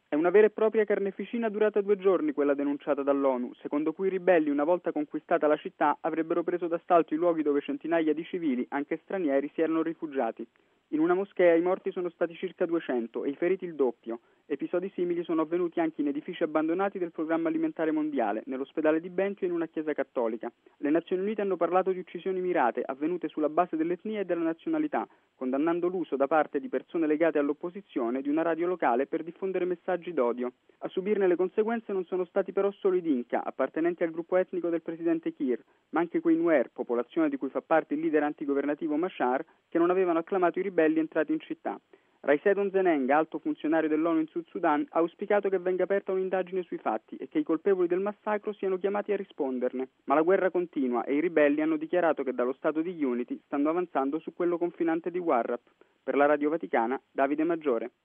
È una vera e propria carneficina durata 2 giorni quella denunciata dall'ONU, secondo cui i ribelli, una volta conquistata la città, avrebbero preso d'assalto i luoghi dove centinaia di civili, anche stranieri, si erano rifugiati. In una moschea i morti sono stati circa 200 e i feriti il doppio. Episodi simili sono avvenuti anche in edifici abbandonati del Programma Alimentare Mondiale, nell'ospedale di Bentio e in una chiesa cattolica. Le Nazioni Unite hanno parlato di uccisioni mirate, avvenute sulla base dell'etnia e della nazionalità, condannando l'uso da parte di persone legate all'opposizione di una radio locale per diffondere messaggi d'odio. A subirne le conseguenze non sono stati però solo i Dinka, appartenenti al gruppo etnico del presidente Kiir, ma anche quei Nuer, popolazione di cui fa parte il leader antigovernativo Machar, che non avevano acclamato i ribelli entrati in città. Raisedon Zeneng, alto funzionario dell'ONU in Sud Sudan, ha auspicato che venga aperta un'indagine sui fatti e che i colpevoli del massacro siano chiamati a risponderne. Ma la guerra continua e i ribelli hanno dichiarato che dallo Stato di Unity stanno avanzando su quello confinante di Warrap. Per la Radio Vaticana, Davide Maggiore.